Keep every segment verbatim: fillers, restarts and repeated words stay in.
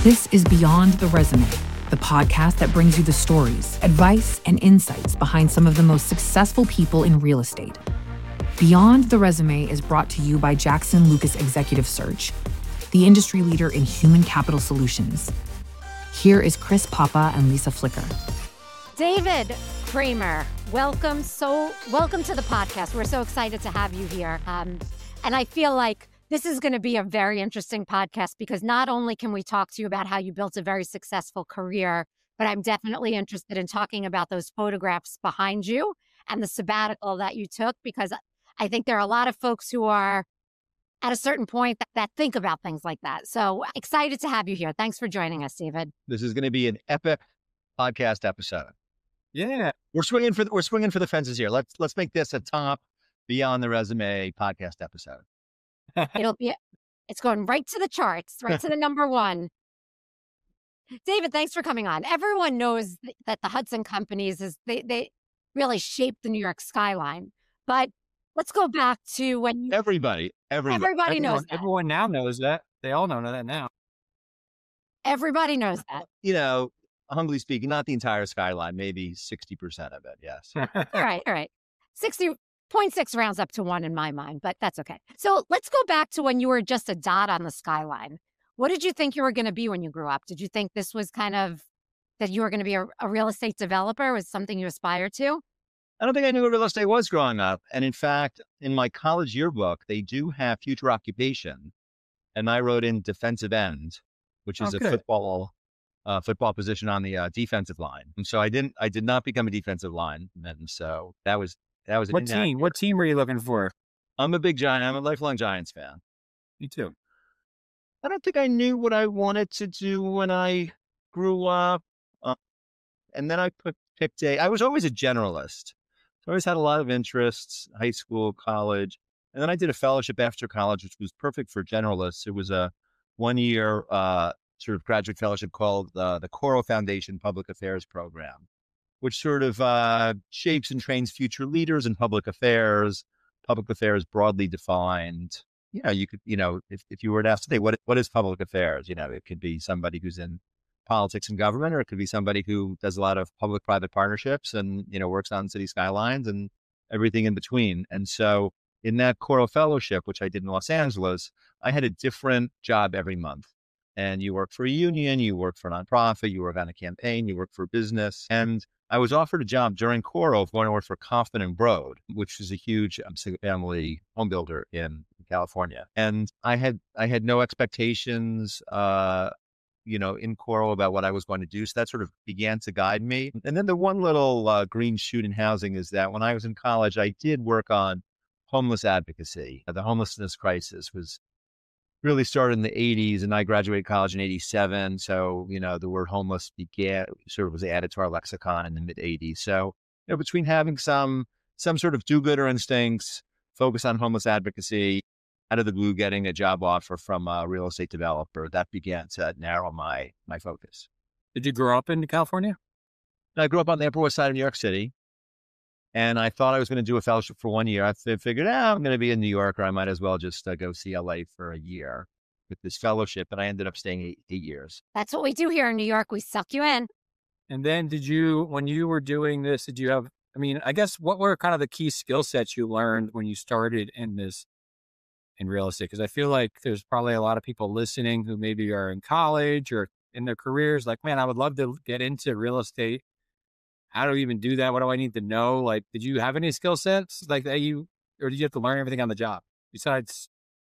This is Beyond the Resume, the podcast that brings you the stories, advice, and insights behind some of the most successful people in real estate. Beyond the Resume is brought to you by Jackson Lucas Executive Search, the industry leader in human capital solutions. Here is Chris Papa and Lisa Flicker. David Kramer, welcome. So welcome to the podcast. We're so excited to have you here. Um, and I feel like this is going to be a very interesting podcast because not only can we talk to you about how you built a very successful career, but I'm definitely interested in talking about those photographs behind you and the sabbatical that you took, because I think there are a lot of folks who are at a certain point that, that think about things like that. So excited to have you here. Thanks for joining us, David. This is going to be an epic podcast episode. Yeah, we're swinging for the, we're swinging for the fences here. Let's let's make this a top Beyond the Resume podcast episode. It'll be, it's going right to the charts, right to the number one. David, thanks for coming on. Everyone knows th- that the Hudson Companies is, they, they really shaped the New York skyline. But let's go back to when you, everybody, everybody, everybody knows everyone, that. everyone now knows that. They all know that now. Everybody knows that. You know, humbly speaking, not the entire skyline, maybe sixty percent of it. Yes. All right. All right. sixty point six rounds up to one in my mind, but that's okay. So let's go back to when you were just a dot on the skyline. What did you think you were going to be when you grew up? Did you think this was kind of, that you were going to be a, a real estate developer? Was something you aspired to? I don't think I knew what real estate was growing up. And in fact, in my college yearbook, they do have future occupation. And I wrote in defensive end, which is oh, a good. football uh, football position on the uh, defensive line. And so I didn't, I did not become a defensive lineman. So that was, that was What team? What team were you looking for? I'm a big Giant. I'm a lifelong Giants fan. Me too. I don't think I knew what I wanted to do when I grew up. Uh, and then I put, picked a, I was always a generalist. So I always had a lot of interests, high school, college. And then I did a fellowship after college, which was perfect for generalists. It was a one year uh, sort of graduate fellowship called uh, the Coro Foundation Public Affairs Program, which sort of uh, shapes and trains future leaders in public affairs. Public affairs broadly defined. You know, you could, you know, if, if you were to ask today, what what is public affairs? You know, it could be somebody who's in politics and government, or it could be somebody who does a lot of public-private partnerships and, you know, works on city skylines and everything in between. And so in that Coro Fellowship, which I did in Los Angeles, I had a different job every month. And you work for a union, you work for a nonprofit, you work on a campaign, you work for a business. And I was offered a job during Coro of going to work for Kaufman and Broad, which is a huge um, single-family home builder in California. And I had I had no expectations, uh, you know, in Coro about what I was going to do. So that sort of began to guide me. And then the one little uh, green shoot in housing is that when I was in college, I did work on homeless advocacy. The homelessness crisis was really started in the eighties, and I graduated college in eighty-seven. So, you know, the word homeless began, sort of was added to our lexicon in the mid eighties. So, you know, between having some, some sort of do-gooder instincts, focus on homeless advocacy, out of the blue, getting a job offer from a real estate developer, that began to narrow my, my focus. Did you grow up in California? I grew up on the Upper West Side of New York City. And I thought I was going to do a fellowship for one year. I figured, ah, I'm going to be in New York, or I might as well just uh, go see L A for a year with this fellowship. And I ended up staying eight, eight years. That's what we do here in New York. We suck you in. And then did you, when you were doing this, did you have, I mean, I guess what were kind of the key skill sets you learned when you started in this, in real estate? Because I feel like there's probably a lot of people listening who maybe are in college or in their careers, like, man, I would love to get into real estate. How do we even do that? What do I need to know? Like, did you have any skill sets like that you, or did you have to learn everything on the job besides?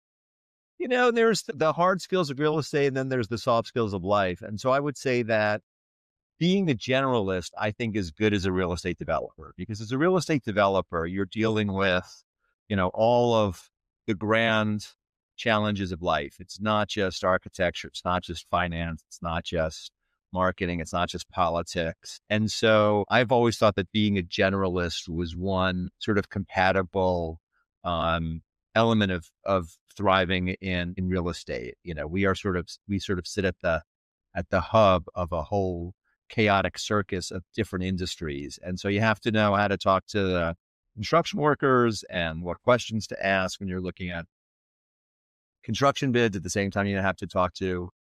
You know, there's the hard skills of real estate, and then there's the soft skills of life. And so I would say that being a generalist, I think, is good as a real estate developer, because as a real estate developer, you're dealing with, you know, all of the grand challenges of life. It's not just architecture. It's not just finance. It's not just marketing. It's not just politics. And so I've always thought that being a generalist was one sort of compatible um, element of, of thriving in, in real estate. You know, we are sort of, we sort of sit at the, at the hub of a whole chaotic circus of different industries. And so you have to know how to talk to the construction workers and what questions to ask when you're looking at construction bids. At the same time, you have to talk to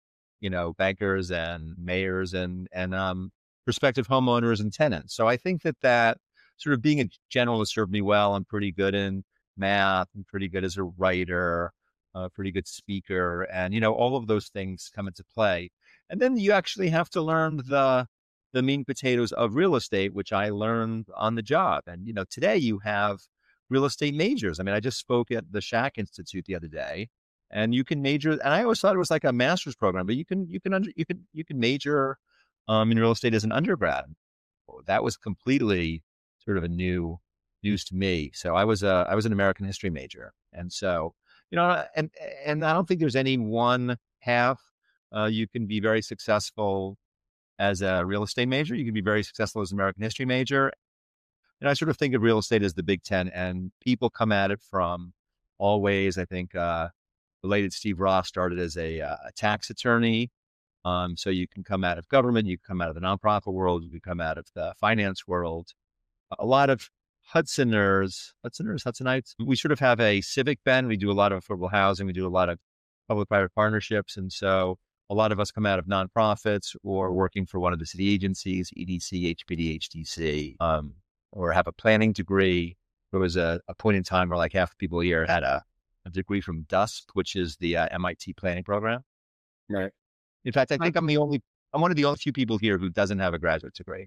you know, bankers and mayors and, and, um, prospective homeowners and tenants. So I think that that sort of being a generalist served me well. I'm pretty good in math. I'm pretty good as a writer, a pretty good speaker. And, you know, all of those things come into play. And then you actually have to learn the, the meat and potatoes of real estate, which I learned on the job. And, you know, today you have real estate majors. I mean, I just spoke at the Shack Institute the other day, and you can major. And I always thought it was like a master's program, but you can, you can, under, you can, you can major um, in real estate as an undergrad. That was completely sort of a new news to me. So I was a, I was an American history major. And so, you know, and, and I don't think there's any one path. Uh, you can be very successful as a real estate major. You can be very successful as an American history major. And I sort of think of real estate as the Big Ten, and people come at it from all ways. I think, uh, the late Steve Ross started as a, uh, a tax attorney. Um, so you can come out of government, you can come out of the nonprofit world, you can come out of the finance world. A lot of Hudsoners, Hudsoners, Hudsonites, we sort of have a civic bent. We do a lot of affordable housing. We do a lot of public-private partnerships. And so a lot of us come out of nonprofits or working for one of the city agencies, E D C, H P D, H D C, um, or have a planning degree. There was a, a point in time where like half the people here had a, a degree from DUSP, which is the uh, M I T planning program. Right. In fact, I think I'm the only, I'm one of the only few people here who doesn't have a graduate degree.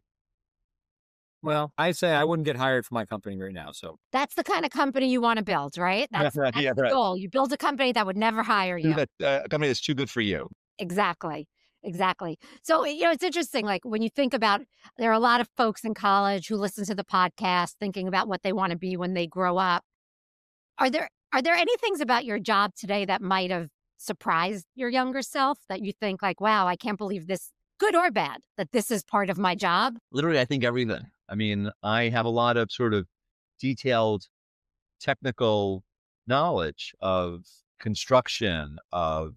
Well, I say I wouldn't get hired for my company right now. So That's the kind of company you want to build, right? That's, Right, that's yeah, the right. goal. You build a company that would never hire you. That, uh, a company that's too good for you. Exactly. Exactly. So, you know, it's interesting. Like when you think about, there are a lot of folks in college who listen to the podcast thinking about what they want to be when they grow up. Are there, are there any things about your job today that might have surprised your younger self that you think like, wow, I can't believe this, good or bad, that this is part of my job? Literally, I think everything. I mean, I have a lot of sort of detailed technical knowledge of construction, of,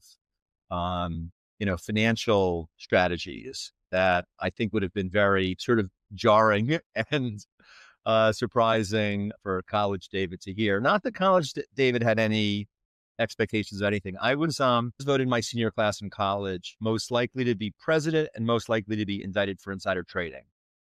um, you know, financial strategies that I think would have been very sort of jarring and uh, surprising for college David to hear. Not that college David had any expectations of anything. I was um voted in my senior class in college most likely to be president and most likely to be indicted for insider trading.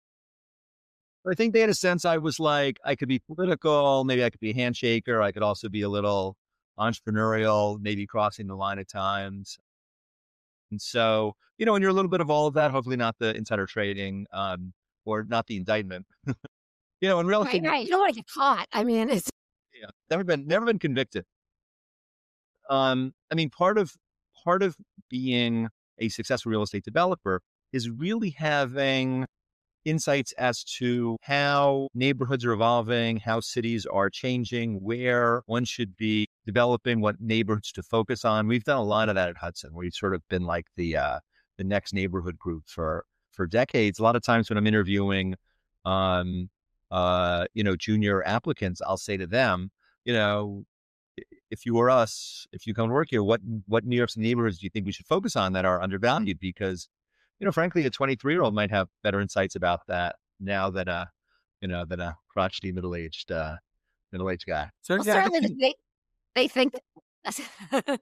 I think they had a sense I was like, I could be political, maybe I could be a handshaker, I could also be a little entrepreneurial, maybe crossing the line at times. And so, you know, when you're a little bit of all of that, hopefully not the insider trading, um, or not the indictment, you know, in real estate, Right, right. You don't want to get caught. I mean, it's yeah, never been, never been convicted. Um, I mean, part of, part of being a successful real estate developer is really having insights as to how neighborhoods are evolving, how cities are changing, where one should be developing, what neighborhoods to focus on. We've done a lot of that at Hudson. We've sort of been like the uh, the next neighborhood group for for decades. A lot of times when I'm interviewing, um, uh, you know, junior applicants, I'll say to them, you know, if you were us, if you come to work here, what what New York City neighborhoods do you think we should focus on that are undervalued? Because you know, frankly, a twenty-three year old might have better insights about that now than a, you know, than a crotchety middle-aged, uh, middle-aged guy. So well, yeah, I certainly guess- they, they think. What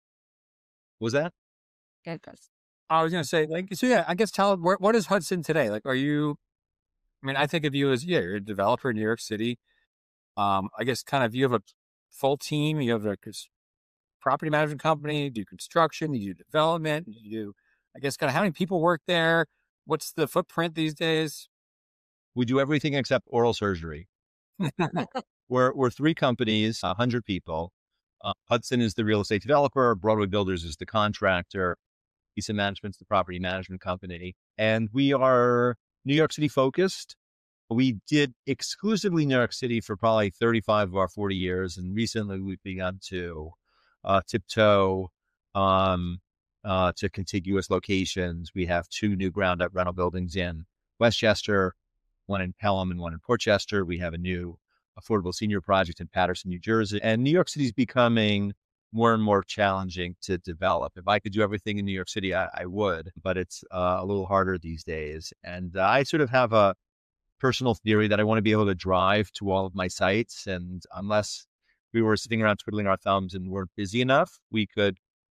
was that? Good, Chris. I was going to say, like, so yeah, I guess tell where, what is Hudson today? Like, are you, I mean, I think of you as, yeah, you're a developer in New York City. Um, I guess kind of you have a full team, you have a cons- property management company, you do construction, you do development, you do, I guess, kind of how many people work there? What's the footprint these days? We do everything except oral surgery. we're, we're three companies, a hundred people. Uh, Hudson is the real estate developer. Broadway Builders is the contractor. Eason Management's the property management company. And we are New York City focused. We did exclusively New York City for probably thirty-five of our forty years. And recently we've begun to uh, tiptoe um, uh, to contiguous locations. We have two new ground up rental buildings in Westchester, one in Pelham and one in Portchester. We have a new affordable senior project in Paterson, New Jersey. And New York City is becoming more and more challenging to develop. If I could do everything in New York City, I, I would, but it's uh, a little harder these days. And uh, I sort of have a personal theory that I want to be able to drive to all of my sites. And unless we were sitting around twiddling our thumbs and weren't busy enough, we could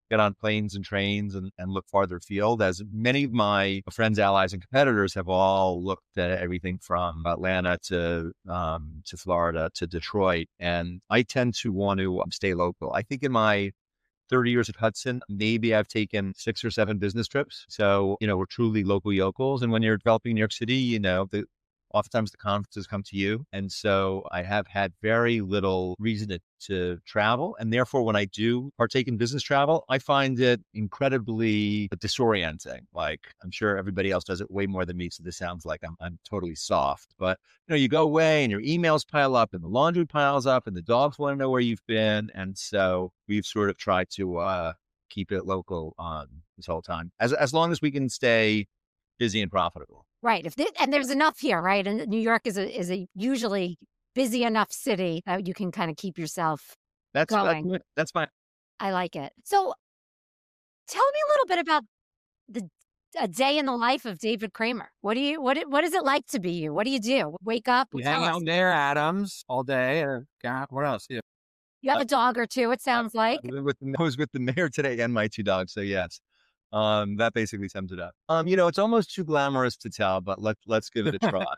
get on planes and trains and, and look farther afield, as many of my friends, allies, and competitors have all looked at everything from Atlanta to um, to Florida to Detroit. And I tend to want to stay local. I think in my thirty years at Hudson, maybe I've taken six or seven business trips. So, you know, we're truly local yokels. And when you're developing New York City, you know, the oftentimes the conferences come to you. And so I have had very little reason to, to travel. And therefore, when I do partake in business travel, I find it incredibly disorienting. Like, I'm sure everybody else does it way more than me. So this sounds like I'm, I'm totally soft. But, you know, you go away and your emails pile up and the laundry piles up and the dogs want to know where you've been. And so we've sort of tried to uh, keep it local um, this whole time, as as long as we can stay busy and profitable. Right. If there, and there's enough here, right? And New York is a is a usually busy enough city that you can kind of keep yourself That's going. that's, that's fine. I like it. So tell me a little bit about the a day in the life of David Kramer. What do you what what is it like to be you? What do you do? Wake up? You Tell hang us. out there, Adams, all day. Or, God, what else? Yeah. You have a dog or two, it sounds like. I was with the, I was with the mayor today and my two dogs. So yes, um, that basically sums it up. Um, you know, it's almost too glamorous to tell, but let let's give it a try.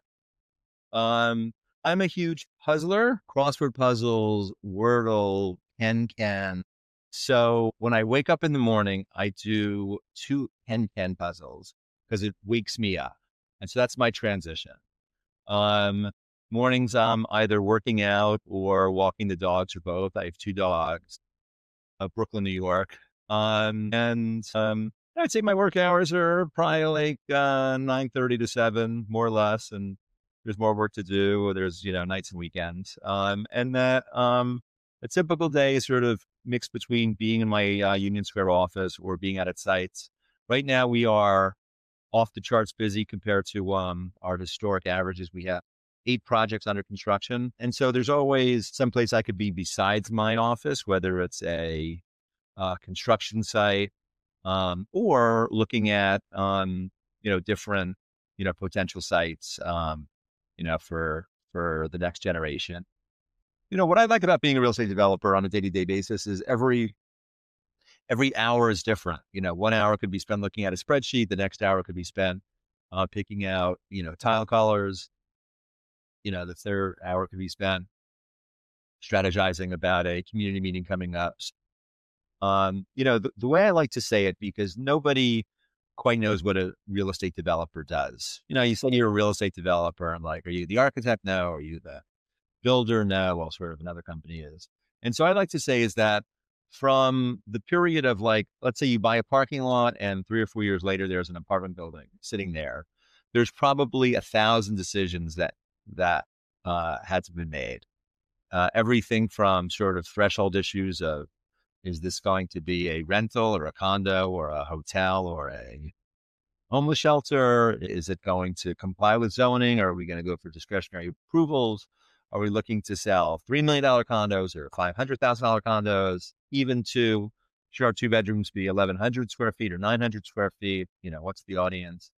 um, I'm a huge puzzler, crossword puzzles, Wordle, Ken-Ken. So when I wake up in the morning, I do two Ken-Ken puzzles because it wakes me up. And so that's my transition. Um, mornings, I'm either working out or walking the dogs or both. I have two dogs, uh, Brooklyn, New York. Um, and um, I'd say my work hours are probably like uh, nine thirty to seven, more or less. And there's more work to do. There's, you know, nights and weekends. Um, and that um, a typical day is sort of mixed between being in my uh, Union Square office or being out at sites. Right now, we are off the charts busy compared to um, our historic averages. We have eight projects under construction. And so there's always someplace I could be besides my office, whether it's a uh, construction site um, or looking at, um, you know, different, you know, potential sites, um, you know, for, for the next generation. You know, what I like about being a real estate developer on a day-to-day basis is every every hour is different. You know, one hour could be spent looking at a spreadsheet. The next hour could be spent uh, picking out, you know, tile colors. You know, the third hour could be spent strategizing about a community meeting coming up. Um, you know, the, the way I like to say it, because nobody quite knows what a real estate developer does. You know, you say you're a real estate developer. I'm like, are you the architect? No. Are you the builder? No. Well, sort of another company is. And so I like to say is that from the period of like, let's say you buy a parking lot and three or four years later, there's an apartment building sitting there. There's probably a thousand decisions that, that uh, had to be made. Uh, everything from sort of threshold issues of, is this going to be a rental or a condo or a hotel or a homeless shelter? Is it going to comply with zoning? Or are we going to go for discretionary approvals? Are we looking to sell three million dollars condos or five hundred thousand dollars condos, even to, should our two bedrooms be eleven hundred square feet or nine hundred square feet? You know, what's the audience?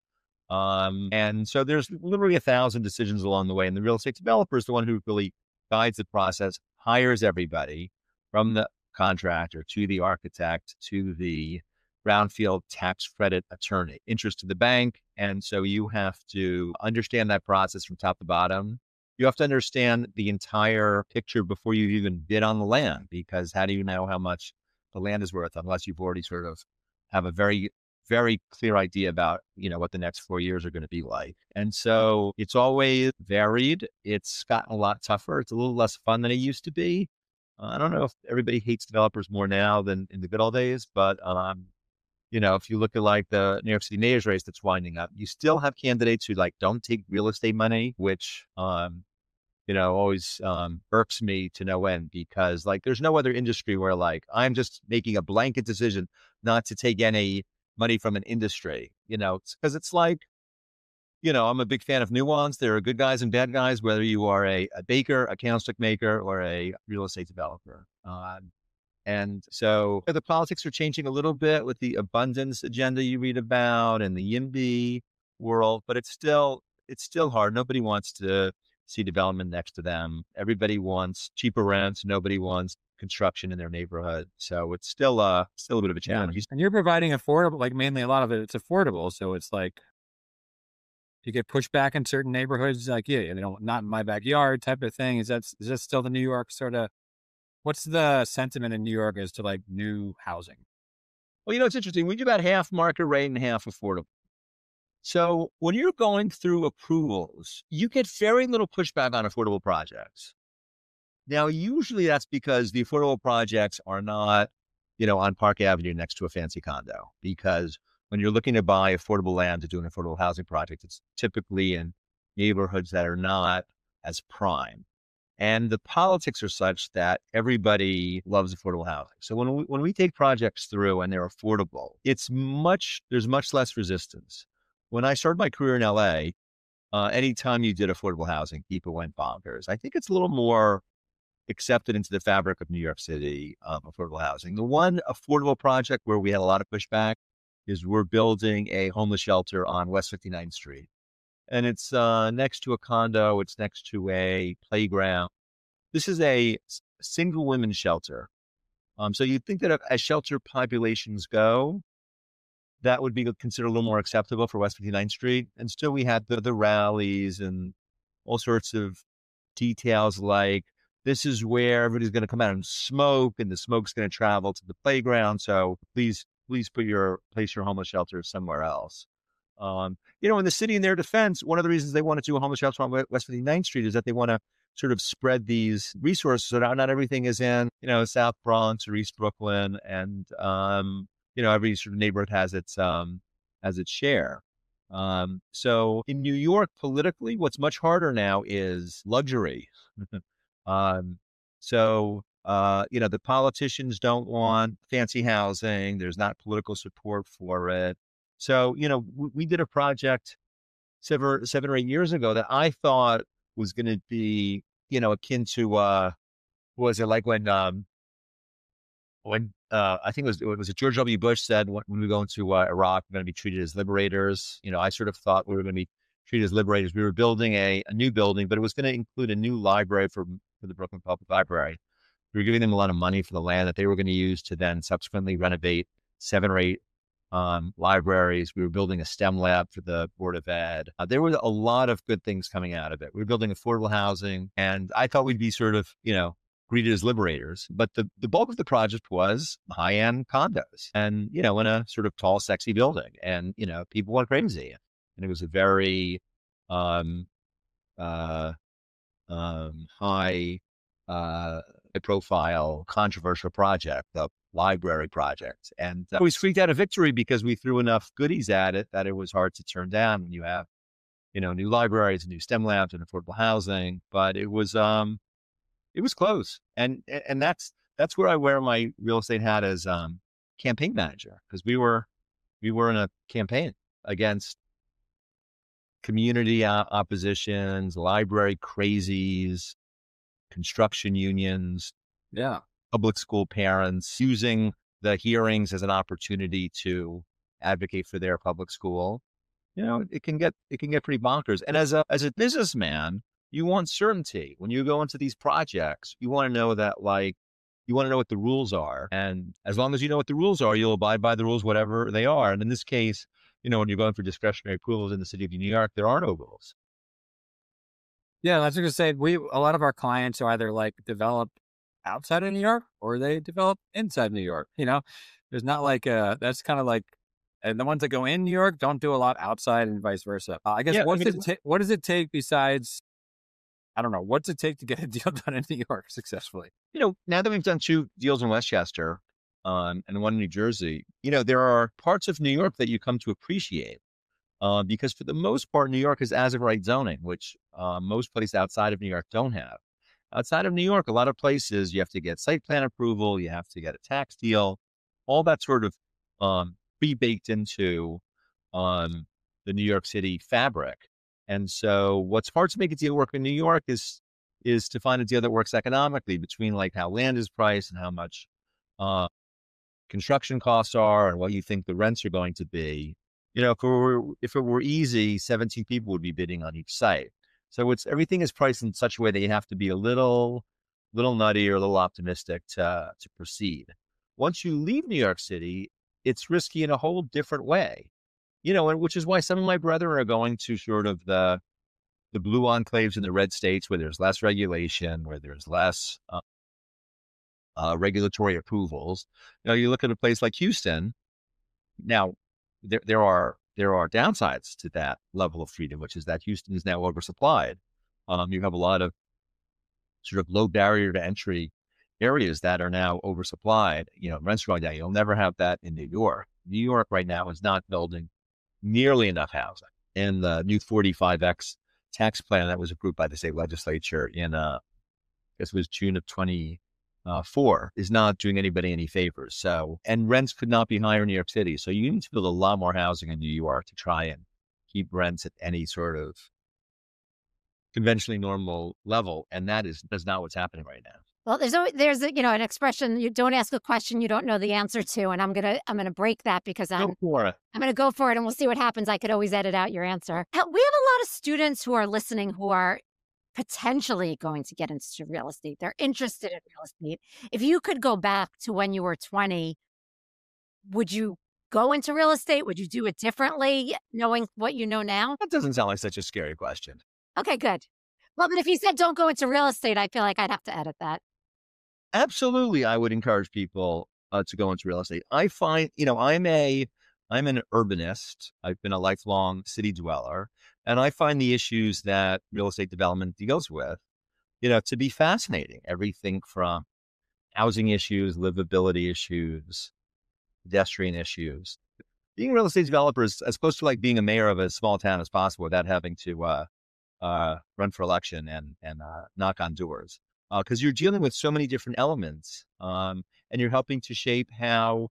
Um, and so there's literally a thousand decisions along the way. And the real estate developer is the one who really guides the process, hires everybody from the contractor to the architect to the brownfield tax credit attorney, interest to the bank. And so you have to understand that process from top to bottom. You have to understand the entire picture before you even bid on the land, because how do you know how much the land is worth unless you've already sort of have a very, very clear idea about, you know, what the next four years are going to be like. And so it's always varied. It's gotten a lot tougher. It's a little less fun than it used to be. Uh, I don't know if everybody hates developers more now than in the good old days, but, um, you know, if you look at like the New York City mayor's race that's winding up, you still have candidates who like don't take real estate money, which, um, you know, always um, irks me to no end, because like there's no other industry where like I'm just making a blanket decision not to take any money from an industry, you know, because it's, it's like, you know, I'm a big fan of nuance. There are good guys and bad guys, whether you are a, a baker, a candlestick maker, or a real estate developer. Um, and so the politics are changing a little bit with the abundance agenda you read about and the YIMBY world, but it's still, it's still hard. Nobody wants to see development next to them. Everybody wants cheaper rents. Nobody wants construction in their neighborhood. So it's still uh still a bit of a Yeah. challenge. And you're providing affordable, like mainly a lot of it, it's affordable. So it's like you get pushed back in certain neighborhoods, like, yeah, you know, not in my backyard type of thing. Is that, is that still the New York sort of, what's the sentiment in New York as to like new housing? Well, you know, it's interesting. We do about half market rate and half affordable. So when you're going through approvals, you get very little pushback on affordable projects. Now, usually that's because the affordable projects are not, you know, on Park Avenue next to a fancy condo. Because when you're looking to buy affordable land to do an affordable housing project, it's typically in neighborhoods that are not as prime. And the politics are such that everybody loves affordable housing. So when we, when we take projects through and they're affordable, it's much, there's much less resistance. When I started my career in L A, uh, anytime you did affordable housing, people went bonkers. I think it's a little more accepted into the fabric of New York City, um, affordable housing. The one affordable project where we had a lot of pushback is we're building a homeless shelter on West fifty-ninth Street. And it's uh, next to a condo. It's next to a playground. This is a s- single women's shelter. Um, so you'd think that as shelter populations go, that would be considered a little more acceptable for West fifty-ninth Street. And still we had the, the rallies and all sorts of details like this is where everybody's going to come out and smoke, and the smoke's going to travel to the playground. So please, please put your, place your homeless shelter somewhere else. Um, you know, in the city, in their defense, one of the reasons they want to do a homeless shelter on West fifty-ninth Street is that they want to sort of spread these resources so that not everything is in, you know, South Bronx or East Brooklyn. And, um, you know, every sort of neighborhood has its, um, has its share. Um, so in New York, politically, what's much harder now is luxury. um, so, uh, you know, the politicians don't want fancy housing. There's not political support for it. So, you know, we, we did a project seven, seven or eight years ago that I thought was going to be, you know, akin to, uh, what was it like when, um, when, uh, I think it was, it was it George W. Bush said, when, when we go into uh, Iraq, we're going to be treated as liberators. You know, I sort of thought we were going to be treated as liberators. We were building a, a new building, but it was going to include a new library for, for the Brooklyn Public Library. We were giving them a lot of money for the land that they were going to use to then subsequently renovate seven or eight um, libraries. We were building a STEM lab for the Board of Ed. Uh, there were a lot of good things coming out of it. We were building affordable housing, and I thought we'd be sort of, you know, greeted as liberators. But the, the bulk of the project was high-end condos and, you know, in a sort of tall, sexy building. And, you know, people went crazy. And it was a very um, uh, um, high uh, profile, controversial project, the library project. And uh, we squeaked out a victory because we threw enough goodies at it that it was hard to turn down when you have, you know, new libraries, new STEM labs and affordable housing. But it was, um, it was close. And, and that's, that's where I wear my real estate hat as, um, campaign manager. Cause we were, we were in a campaign against community uh, oppositions, library crazies, construction unions, Yeah. public school parents, using the hearings as an opportunity to advocate for their public school. You know, it can get, it can get pretty bonkers. And as a, as a businessman, you want certainty. When you go into these projects, you want to know that, like, you want to know what the rules are. And as long as you know what the rules are, you'll abide by the rules, whatever they are. And in this case, you know, when you're going for discretionary approvals in the city of New York, there are no rules. Yeah, that's what I was gonna say. We, a lot of our clients are either like develop outside of New York or they develop inside New York. You know, there's not like uh that's kind of like, and the ones that go in New York don't do a lot outside and vice versa. Uh, I guess Yeah, I what's mean, it ta- what does it take besides, I don't know, what's it take to get a deal done in New York successfully? You know, now that we've done two deals in Westchester, um, and one in New Jersey, you know, there are parts of New York that you come to appreciate. Uh, because for the most part, New York is as of right zoning, which uh, most places outside of New York don't have. Outside of New York, a lot of places you have to get site plan approval, you have to get a tax deal, all that sort of um, pre-baked into um, the New York City fabric. And so what's hard to make a deal work in New York is is to find a deal that works economically between like how land is priced and how much uh, construction costs are and what you think the rents are going to be. You know, if it were, if it were easy, seventeen people would be bidding on each site. So it's, everything is priced in such a way that you have to be a little little nutty or a little optimistic to, to proceed. Once you leave New York City, it's risky in a whole different way, you know, and which is why some of my brethren are going to sort of the, the blue enclaves in the red states where there's less regulation, where there's less uh, uh, regulatory approvals. You know, you look at a place like Houston. Now, there there are there are downsides to that level of freedom, which is that Houston is now oversupplied. Um, you have a lot of sort of low barrier to entry areas that are now oversupplied. You know, rents are going down. You'll never have that in New York. New York right now is not building nearly enough housing. And the new forty-five X tax plan that was approved by the state legislature in, uh, I guess it was June of twenty-four, is not doing anybody any favors. So, and rents could not be higher in New York City. So you need to build a lot more housing in New York to try and keep rents at any sort of conventionally normal level. And that is, that's not what's happening right now. Well, there's always, there's a, you know, an expression, you don't ask a question you don't know the answer to. And I'm going to, I'm going to break that because I'm, Go for it. I'm going to go for it and we'll see what happens. I could always edit out your answer. We have a lot of students who are listening who are potentially going to get into real estate. They're interested in real estate. If you could go back to when you were twenty, would you go into real estate? Would you do it differently, knowing what you know now? That doesn't sound like such a scary question. Okay, good. Well, but if you said don't go into real estate, I feel like I'd have to edit that. Absolutely. I would encourage people uh, to go into real estate. I find, you know, I'm a, I'm an urbanist. I've been a lifelong city dweller, and I find the issues that real estate development deals with, you know, to be fascinating. Everything from housing issues, livability issues, pedestrian issues. Being a real estate developer is as close to like being a mayor of a small town as possible without having to uh, uh, run for election and and uh, knock on doors. Because uh, you're dealing with so many different elements, um, and you're helping to shape how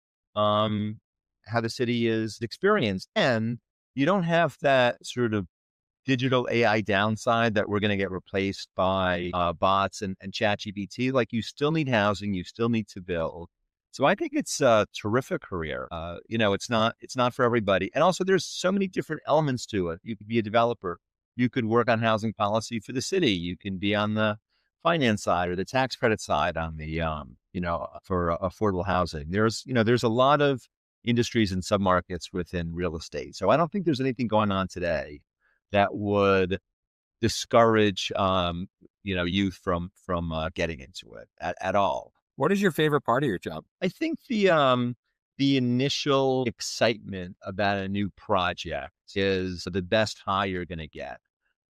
um, how the city is experienced. And you don't have that sort of digital A I downside that we're going to get replaced by uh, bots and, and ChatGPT. Like, you still need housing, you still need to build. So I think it's a terrific career. Uh, you know, it's not it's not for everybody. And also, there's so many different elements to it. You could be a developer. You could work on housing policy for the city. You can be on the finance side or the tax credit side on the, um, you know, for uh, affordable housing. There's, you know, there's a lot of industries and submarkets within real estate. So I don't think there's anything going on today that would discourage, um, you know, youth from, from uh, getting into it at, at all. What is your favorite part of your job? I think the, um, the initial excitement about a new project is the best high you're going to get.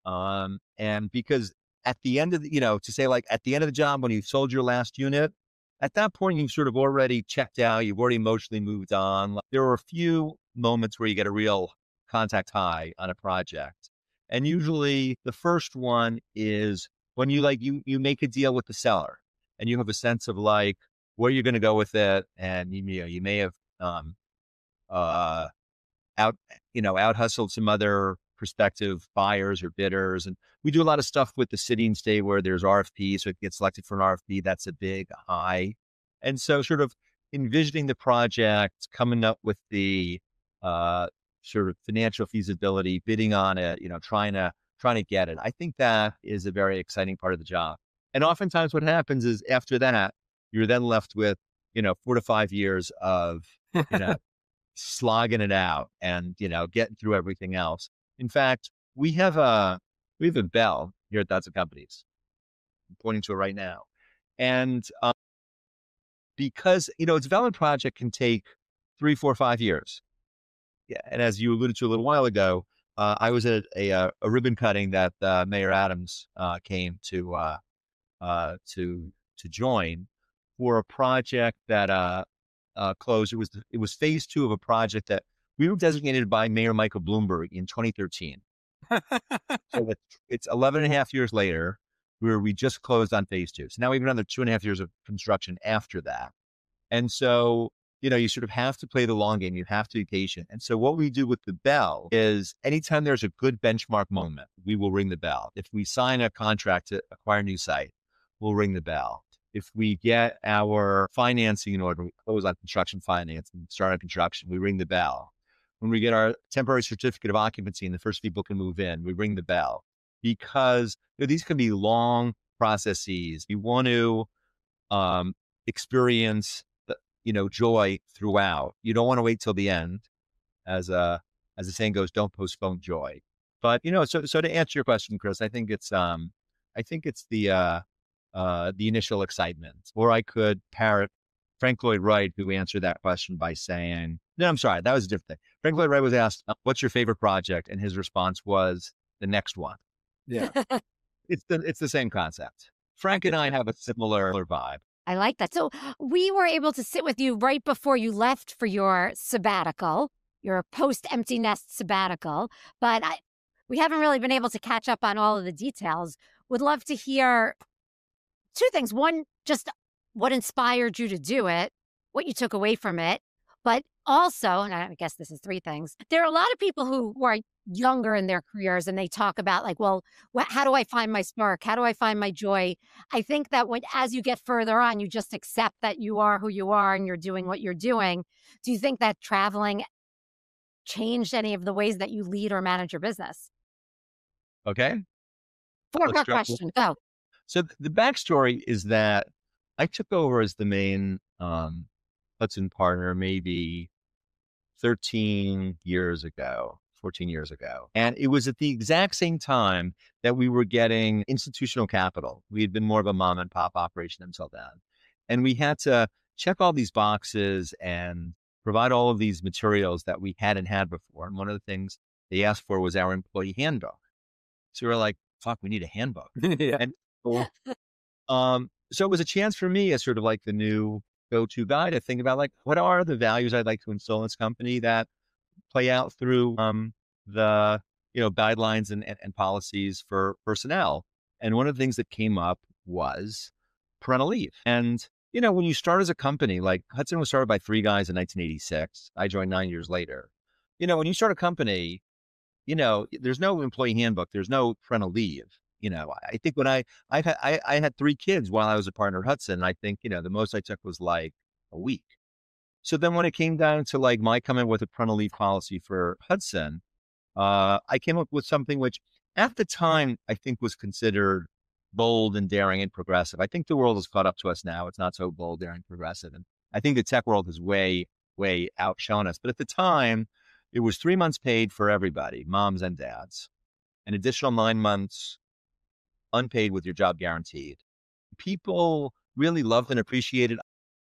Um, and because at the end of the, you know, to say like at the end of the job, when you've sold your last unit, at that point, you've sort of already checked out, you've already emotionally moved on. There are a few moments where you get a real contact high on a project. And usually the first one is when you like, you, you make a deal with the seller and you have a sense of like where you're going to go with it. And you, you know, you may have, um, uh, out, you know, out hustled some other prospective buyers or bidders. And we do a lot of stuff with the city and state where there's R F P. So if you get selected for an R F P, that's a big high. And so sort of envisioning the project, coming up with the uh, sort of financial feasibility, bidding on it, you know, trying to, trying to get it. I think that is a very exciting part of the job. And oftentimes what happens is after that, you're then left with, you know, four to five years of, you know, slogging it out and, you know, getting through everything else. In fact, we have a we have a bell here at Dodson Companies. I'm pointing to it right now, and um, because you know, a development project can take three, four, five years. Yeah, and as you alluded to a little while ago, uh, I was at a, a, a ribbon cutting that uh, Mayor Adams uh, came to uh, uh, to to join for a project that uh, uh, closed. It was it was phase two of a project that we were designated by Mayor Michael Bloomberg in twenty thirteen. So it's, it's eleven and a half years later, where we just closed on phase two. So now we have another two and a half years of construction after that. And so, you know, you sort of have to play the long game. You have to be patient. And so what we do with the bell is anytime there's a good benchmark moment, we will ring the bell. If we sign a contract to acquire a new site, we'll ring the bell. If we get our financing in order, we close on construction finance and start on construction, we ring the bell. When we get our temporary certificate of occupancy and the first people can move in, we ring the bell, because you know, these can be long processes. You want to um, experience, the, you know, joy throughout. You don't want to wait till the end. As a, as the saying goes, don't postpone joy. But, you know, so, so to answer your question, Chris, I think it's, um, I think it's the, uh, uh, the initial excitement. Or I could parrot Frank Lloyd Wright, who answered that question by saying, no, I'm sorry, that was a different thing. Frank Lloyd Wright was asked, uh, what's your favorite project? And his response was the next one. Yeah. It's the, it's the same concept. Frank and I have a similar vibe. I like that. So we were able to sit with you right before you left for your sabbatical, your post-empty nest sabbatical, but I, we haven't really been able to catch up on all of the details. Would love to hear two things. One, just what inspired you to do it, what you took away from it, but also, and I guess this is three things, there are a lot of people who, who are younger in their careers and they talk about like, well, wh- how do I find my spark? How do I find my joy? I think that when, as you get further on, you just accept that you are who you are and you're doing what you're doing. Do you think that traveling changed any of the ways that you lead or manage your business? Okay. Four-part question, go. So the backstory is that I took over as the main um, Hudson partner maybe thirteen years ago, fourteen years ago. And it was at the exact same time that we were getting institutional capital. We had been more of a mom and pop operation until then. And we had to check all these boxes and provide all of these materials that we hadn't had before. And one of the things they asked for was our employee handbook. So we were like, fuck, we need a handbook. Yeah. And so, um, so it was a chance for me as sort of like the new go-to guy to think about like, what are the values I'd like to instill in this company that play out through um, the, you know, guidelines and, and, and policies for personnel. And one of the things that came up was parental leave. And, you know, when you start as a company, like Hudson was started by three guys in nineteen eighty-six. I joined nine years later. You know, when you start a company, you know, there's no employee handbook. There's no parental leave. You know, I think when I, I've had, I, I had three kids while I was a partner at Hudson. And I think, you know, the most I took was like a week. So then when it came down to like my coming with a parental leave policy for Hudson, uh, I came up with something which at the time I think was considered bold and daring and progressive. I think the world has caught up to us now. It's not so bold, daring, progressive. And I think the tech world has way, way outshone us. But at the time, it was three months paid for everybody, moms and dads, an additional nine months unpaid with your job guaranteed. People really loved and appreciated.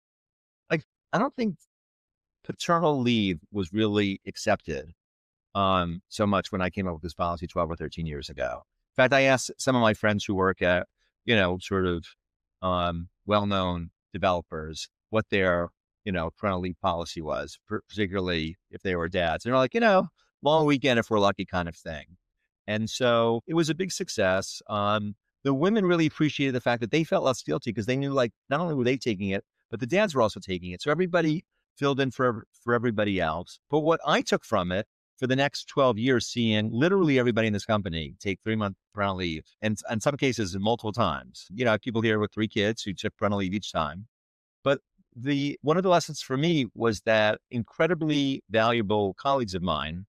Like, I don't think paternal leave was really accepted um, so much when I came up with this policy twelve or thirteen years ago. In fact, I asked some of my friends who work at, you know, sort of um, well-known developers what their, you know, parental leave policy was, particularly if they were dads. And they're like, you know, long weekend if we're lucky kind of thing. And so it was a big success. Um, the women really appreciated the fact that they felt less guilty because they knew like, not only were they taking it, but the dads were also taking it. So everybody filled in for, for everybody else. But what I took from it for the next twelve years, seeing literally everybody in this company take three month parental leave, and in some cases multiple times. You know, I have people here with three kids who took parental leave each time. But the one of the lessons for me was that incredibly valuable colleagues of mine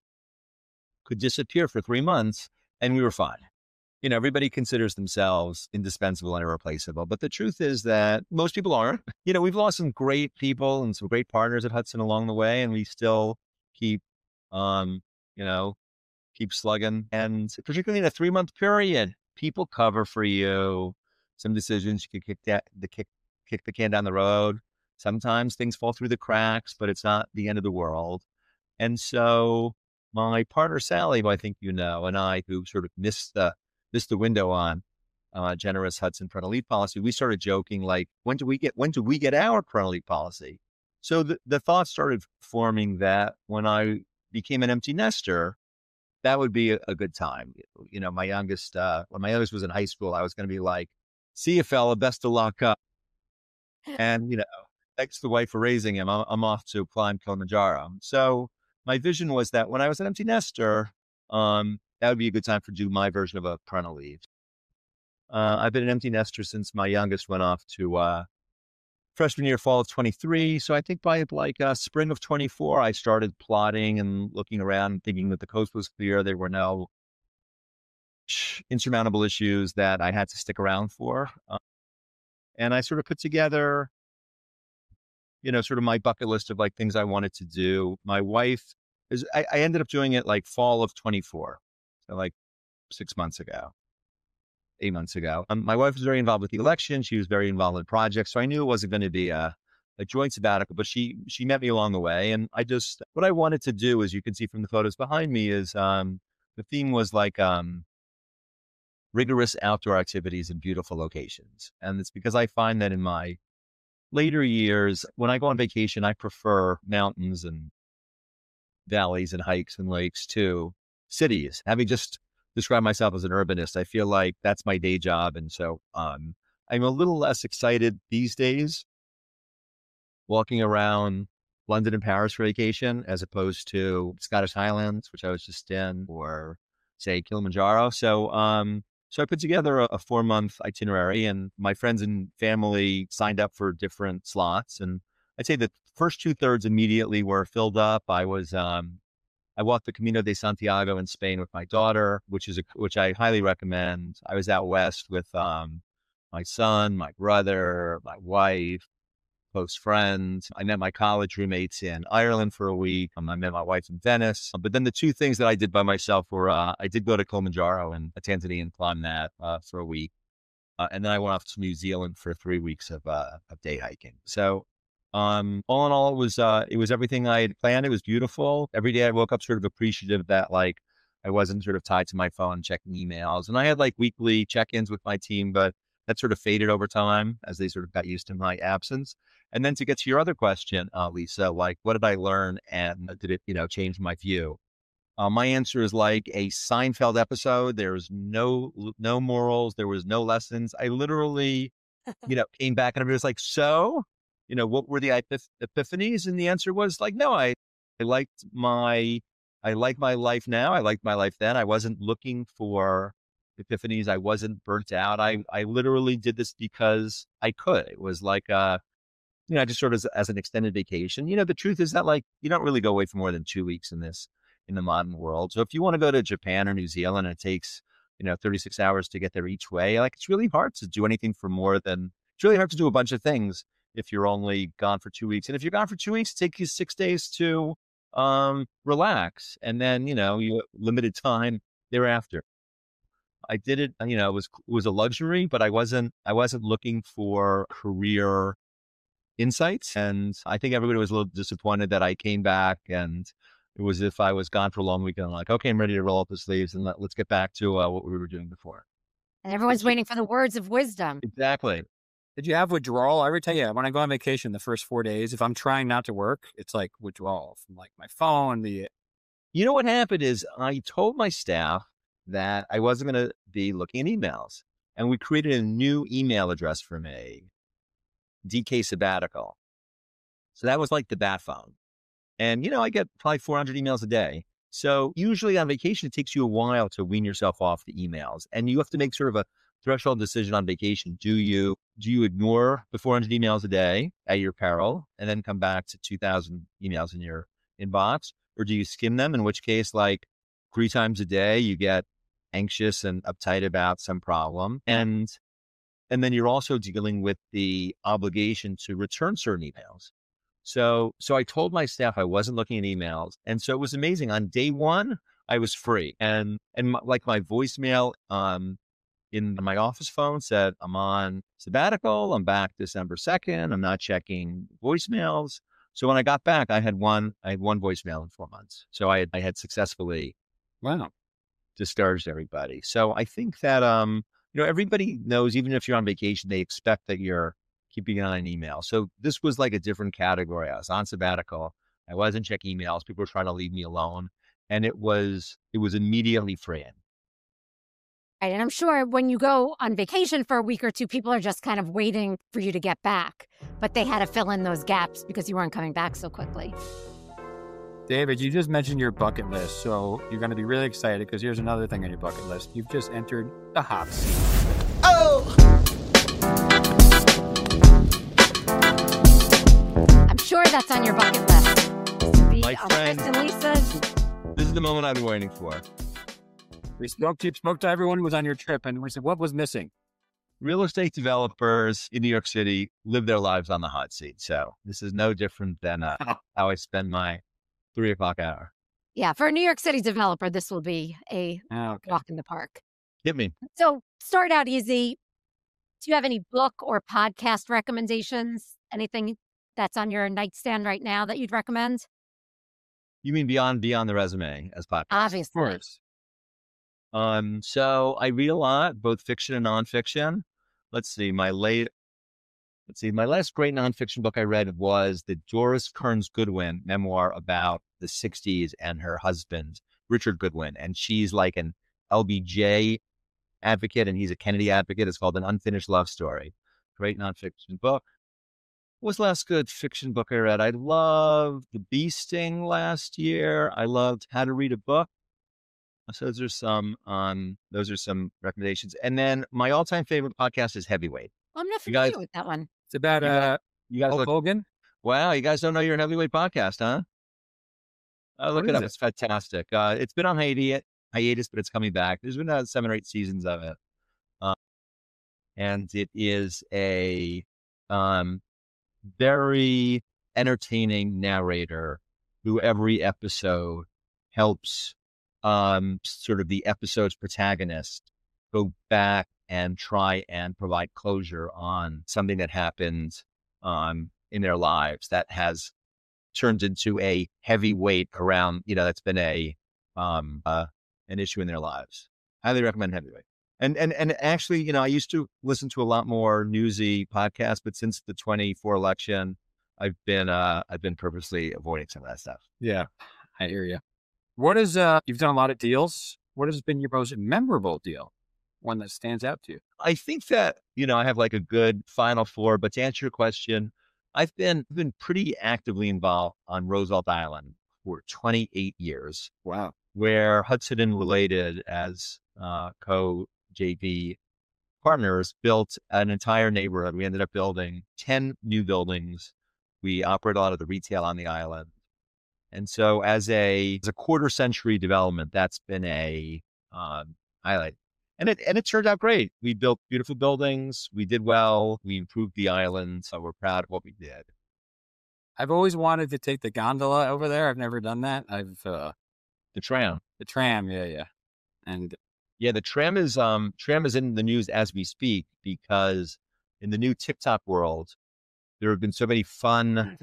could disappear for three months and we were fine. You know, everybody considers themselves indispensable and irreplaceable. But the truth is that most people aren't. You know, we've lost some great people and some great partners at Hudson along the way, and we still keep, um, you know, keep slugging. And particularly in a three month period, people cover for you. Some decisions you could kick that, the kick, kick the can down the road. Sometimes things fall through the cracks, but it's not the end of the world. And so my partner, Sally, who I think you know, and I, who sort of missed the, missed the window on uh, generous Hudson parental leave policy, we started joking like, when do we get, when do we get our parental leave policy? So the, the thought started forming that when I became an empty nester, that would be a, a good time. You know, my youngest, uh, when my youngest was in high school, I was going to be like, see you fella, best of luck. Up. And, you know, thanks to the wife for raising him, I'm, I'm off to climb Kilimanjaro. So my vision was that when I was an empty nester, um, that would be a good time for do my version of a parental leave. Uh, I've been an empty nester since my youngest went off to uh, freshman year, fall of twenty-three. So I think by like uh, spring of twenty-four, I started plotting and looking around, thinking that the coast was clear. There were no insurmountable issues that I had to stick around for. Uh, and I sort of put together, you know, sort of my bucket list of like things I wanted to do. My wife is, I, I ended up doing it like fall of twenty-four. So like six months ago, eight months ago. Um, my wife was very involved with the election. She was very involved in projects. So I knew it wasn't going to be a, a joint sabbatical, but she, she met me along the way. And I just, what I wanted to do, as you can see from the photos behind me, is um, the theme was like, um, rigorous outdoor activities in beautiful locations. And it's because I find that in my later years, when I go on vacation, I prefer mountains and valleys and hikes and lakes to cities. Having just described myself as an urbanist, I feel like that's my day job. And so um, I'm a little less excited these days walking around London and Paris for vacation, as opposed to Scottish Highlands, which I was just in, or say Kilimanjaro. So, um, So I put together a, a four month itinerary, and my friends and family signed up for different slots. And I'd say the first two thirds immediately were filled up. I was, um, I walked the Camino de Santiago in Spain with my daughter, which is a, which I highly recommend. I was out west with, um, my son, my brother, my wife, close friends. I met my college roommates in Ireland for a week. Um, I met my wife in Venice. But then the two things that I did by myself were, uh, I did go to Kilimanjaro and Tanzania and climb that uh, for a week. Uh, and then I went off to New Zealand for three weeks of, uh, of day hiking. So um, all in all, it was, uh, it was everything I had planned. It was beautiful. Every day I woke up sort of appreciative that like I wasn't sort of tied to my phone checking emails. And I had like weekly check-ins with my team, but that sort of faded over time as they sort of got used to my absence. And then to get to your other question, uh, Lisa, like, what did I learn and did it, you know, change my view? Uh, my answer is like a Seinfeld episode. There was no, no morals. There was no lessons. I literally, you know, came back and everybody was like, so, you know, what were the epiph- epiphanies? And the answer was like, no, I, I liked my, I like my life now. I liked my life then. I wasn't looking for epiphanies. I wasn't burnt out. I, I literally did this because I could. It was like, uh, you know, just sort of as, as an extended vacation. You know, the truth is that like, you don't really go away for more than two weeks in this, in the modern world. So if you want to go to Japan or New Zealand, it takes, you know, thirty-six hours to get there each way. Like, it's really hard to do anything for more than, it's really hard to do a bunch of things if you're only gone for two weeks. And if you're gone for two weeks, it takes you six days to um, relax. And then, you know, you limited time thereafter. I did it, you know, it was, it was a luxury, but I wasn't, I wasn't looking for career insights. And I think everybody was a little disappointed that I came back and it was as if I was gone for a long weekend. Like, okay, I'm ready to roll up the sleeves and let, let's get back to uh, what we were doing before. And everyone's waiting for the words of wisdom. Exactly. Did you have withdrawal? I would tell you, when I go on vacation the first four days, if I'm trying not to work, it's like withdrawal from like my phone. The You know what happened is I told my staff that I wasn't going to be looking at emails. And we created a new email address for me, D K Sabbatical. So that was like the bat phone. And, you know, I get probably four hundred emails a day. So usually on vacation, it takes you a while to wean yourself off the emails. And you have to make sort of a threshold decision on vacation. Do you, do you ignore the four hundred emails a day at your peril and then come back to two thousand emails in your inbox? Or do you skim them? In which case, like three times a day, you get anxious and uptight about some problem. And, and then you're also dealing with the obligation to return certain emails. So, so I told my staff I wasn't looking at emails. And so it was amazing. On day one, I was free. And, and my, like my voicemail, um, in my office phone said, I'm on sabbatical. I'm back December second. I'm not checking voicemails. So when I got back, I had one, I had one voicemail in four months. So I had, I had successfully wow. discouraged everybody. So I think that, um, you know, everybody knows, even if you're on vacation, they expect that you're keeping an eye on email. So this was like a different category. I was on sabbatical. I wasn't checking emails. People were trying to leave me alone. And it was, it was immediately freeing. Right. And I'm sure when you go on vacation for a week or two, people are just kind of waiting for you to get back. But they had to fill in those gaps because you weren't coming back so quickly. David, you just mentioned your bucket list. So you're going to be really excited because here's another thing on your bucket list. You've just entered the hot seat. Oh! I'm sure that's on your bucket list. To be My on friend, Chris and Lisa's. This is the moment I've been waiting for. We spoke to, spoke to everyone who was on your trip, and we said, what was missing? Real estate developers in New York City live their lives on the hot seat. So this is no different than uh, how I spend my three o'clock hour. Yeah, for a New York City developer, this will be a Okay. walk in the park. Hit me. So start out easy. Do you have any book or podcast recommendations? Anything that's on your nightstand right now that you'd recommend? You mean beyond beyond the resume as podcast? Obviously. Of course. Um, so I read a lot, both fiction and nonfiction. Let's see, my late, let's see, my last great nonfiction book I read was the Doris Kearns Goodwin memoir about the sixties and her husband, Richard Goodwin. And she's like an L B J advocate and he's a Kennedy advocate. It's called An Unfinished Love Story. Great nonfiction book. What was the last good fiction book I read? I loved The Bee Sting last year. I loved How to Read a Book. So those are some, um, those are some recommendations. And then my all-time favorite podcast is Heavyweight. I'm not You guys- familiar with that one. It's about You uh, You guys Hulk look, Hogan. wow, you guys don't know you're a Heavyweight podcast, huh? Oh, look What it is up. it? It's fantastic. Uh, it's been on hiatus, hiatus, but it's coming back. There's been uh, seven or eight seasons of it. Uh, and it is a um, very entertaining narrator who every episode helps um, sort of the episode's protagonist go back and try and provide closure on something that happened um, in their lives that has turned into a heavy weight around, you know, that's been a um, uh, an issue in their lives. Highly recommend Heavyweight. And and and actually, you know, I used to listen to a lot more newsy podcasts, but since the twenty-four election, I've been uh, I've been purposely avoiding some of that stuff. Yeah, I hear you. What is, uh, you've done a lot of deals. What has been your most memorable deal? One that stands out to you? I think that, you know, I have like a good final four, but to answer your question, I've been been pretty actively involved on Roosevelt Island for twenty-eight years, Wow. where Hudson and Related as uh, co-J V partners built an entire neighborhood. We ended up building ten new buildings. We operate a lot of the retail on the island. And so as a, as a quarter century development, that's been a um, highlight. And it, and it turned out great. We built beautiful buildings. We did well. We improved the island. So we're proud of what we did. I've always wanted to take the gondola over there. I've never done that. I've, uh, The tram. the tram. Yeah. Yeah. And Yeah, the tram is um tram is in the news as we speak because in the new TikTok world, there have been so many fun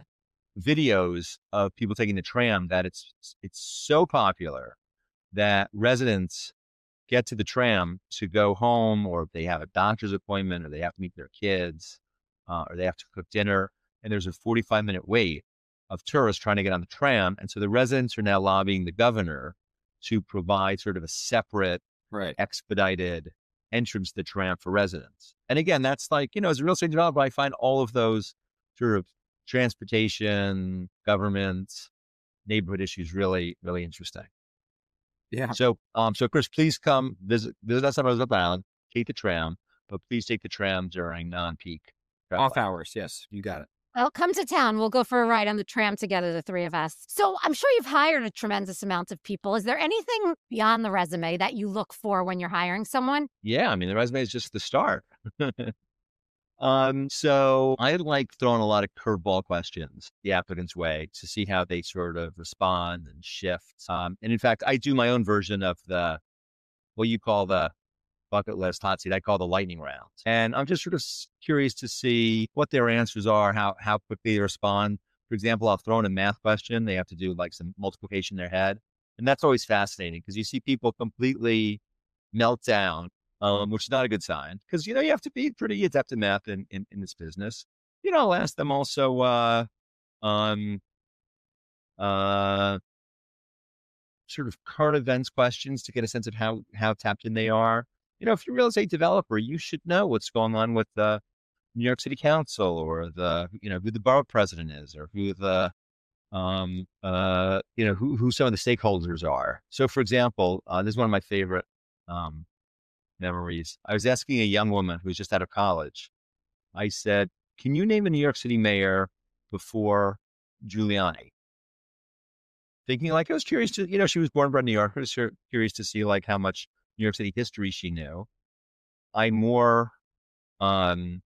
videos of people taking the tram that it's it's so popular that residents get to the tram to go home, or if they have a doctor's appointment, or they have to meet their kids, uh, or they have to cook dinner, and there's a forty-five minute wait of tourists trying to get on the tram, and so the residents are now lobbying the governor to provide sort of a separate right. expedited entrance to the tram for residents. And again, that's like, you know, as a real estate developer, I find all of those sort of transportation, government, neighborhood issues really, really interesting. Yeah. So, um, so Chris, please come visit, visit us on Roosevelt Island, take the tram, but please take the tram during non-peak traffic. Off hours. Yes. You got it. Well, come to town. We'll go for a ride on the tram together, the three of us. So I'm sure you've hired a tremendous amount of people. Is there anything beyond the resume that you look for when you're hiring someone? Yeah, I mean, the resume is just the start. um, so I like throwing a lot of curveball questions the applicant's way to see how they sort of respond and shift. Um, and in fact, I do my own version of the, what you call the bucket list hot seat. I call the lightning round. And I'm just sort of curious to see what their answers are, how, how quickly they respond. For example, I'll throw in a math question. They have to do like some multiplication in their head. And that's always fascinating because you see people completely melt down, um, which is not a good sign because, you know, you have to be pretty adept in math in, in, in this business. You know, I'll ask them also, uh, um, uh, sort of current events questions to get a sense of how, how tapped in they are. You know, if you're a real estate developer, you should know what's going on with the New York City Council or the, you know, who the borough president is or who the, um, uh, you know, who, who some of the stakeholders are. So for example, uh, this is one of my favorite, um, memories. I was asking a young woman who was just out of college. I said, can you name a New York City mayor before Giuliani? Thinking like, I was curious to, you know, she was born and bred in New York. I was curious to see like how much New York City history she knew. I'm more um,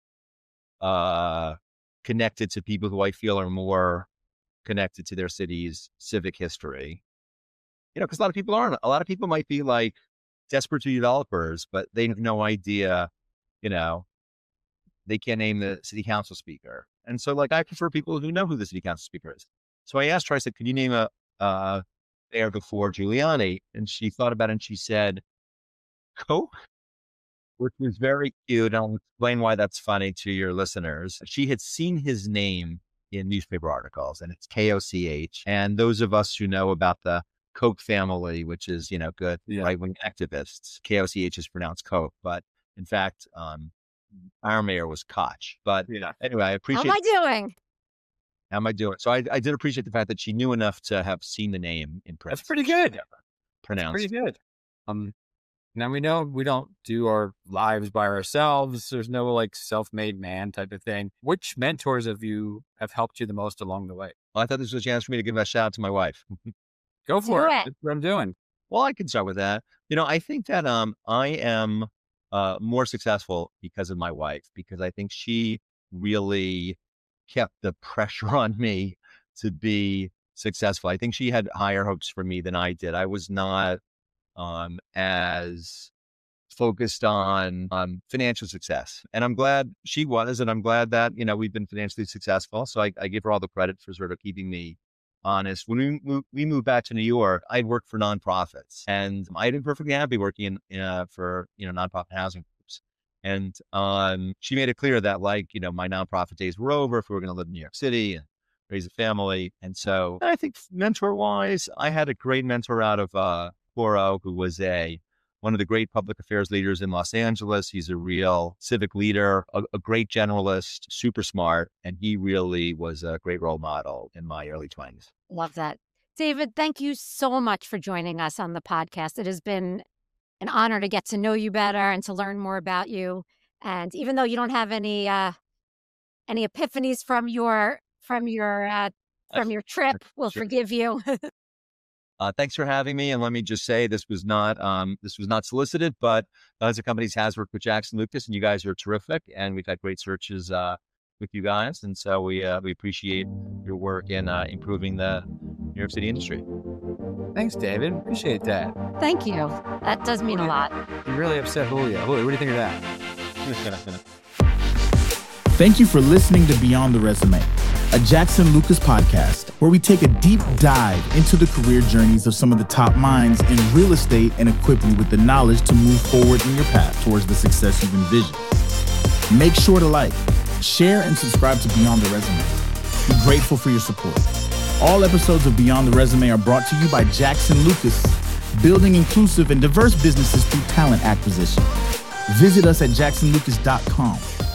uh, connected to people who I feel are more connected to their city's civic history. You know, because a lot of people aren't. A lot of people might be like desperate to be developers, but they have no idea, you know, they can't name the city council speaker. And so like, I prefer people who know who the city council speaker is. So I asked her, I said, can you name a, uh, mayor before Giuliani? And she thought about it and she said, Koch, which was very cute. And I'll explain why that's funny to your listeners. She had seen his name in newspaper articles, and it's K O C H. And those of us who know about the Koch family, which is, you know, good yeah. right-wing activists, K O C H is pronounced Koch, but in fact, um, our mayor was Koch. But yeah. anyway, I appreciate. How am I doing? How am I doing? So I, I did appreciate the fact that she knew enough to have seen the name in print. That's pretty good. Yeah, pronounced. That's pretty good. Um, now we know we don't do our lives by ourselves. There's no like self-made man type of thing. Which mentors have you have helped you the most along the way? Well, I thought this was a chance for me to give a shout out to my wife. Go for do it. it. That's what I'm doing. Well, I can start with that. You know, I think that um I am uh more successful because of my wife, because I think she really kept the pressure on me to be successful. I think she had higher hopes for me than I did. I was not um as focused on um financial success. And I'm glad she was, and I'm glad that, you know, we've been financially successful. So I, I give her all the credit for sort of keeping me honest. When we moved, we moved back to New York, I'd worked for nonprofits, and I'd been perfectly happy working in, uh, for, you know, nonprofit housing groups. And um, she made it clear that, like, you know, my nonprofit days were over if we were going to live in New York City and raise a family. And so I think mentor wise, I had a great mentor out of uh, Coro, who was a one of the great public affairs leaders in Los Angeles. He's a real civic leader, a, a great generalist, super smart. And he really was a great role model in my early twenties. Love that. David, thank you so much for joining us on the podcast. It has been an honor to get to know you better and to learn more about you. And even though you don't have any uh, any epiphanies from your from your uh, from your trip, we'll sure. forgive you. Uh, thanks for having me. And let me just say, this was not um, this was not solicited, but Buzzer Companies has worked with Jackson Lucas, and you guys are terrific. And we've had great searches uh, with you guys, and so we uh, we appreciate your work in uh, improving the New York City industry. Thanks, David. Appreciate that. Thank you. That does mean a lot. You really upset Julio. Julio, what do you think of that? Thank you for listening to Beyond the Resume, a Jackson Lucas podcast where we take a deep dive into the career journeys of some of the top minds in real estate and equip you with the knowledge to move forward in your path towards the success you've envisioned. Make sure to like, share, and subscribe to Beyond the Resume. We're grateful for your support. All episodes of Beyond the Resume are brought to you by Jackson Lucas, building inclusive and diverse businesses through talent acquisition. Visit us at jackson lucas dot com.